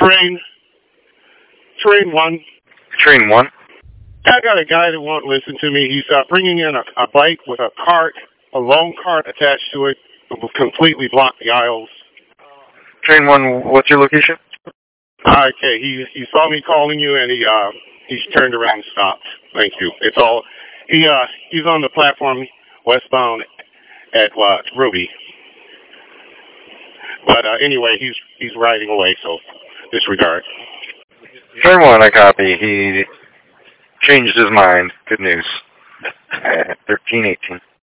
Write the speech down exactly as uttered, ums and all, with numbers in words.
Train, train one. Train one? I got a guy that won't listen to me. He's uh, bringing in a, a bike with a cart, a loan cart attached to it. It will completely block the aisles. Train one, what's your location? Okay, he he saw me calling you, and he uh he's turned around and stopped. Thank you. It's all he uh he's on the platform westbound at uh, Ruby. But uh, anyway, he's he's riding away, so disregard. Train one, I copy. He changed his mind. Good news. thirteen eighteen.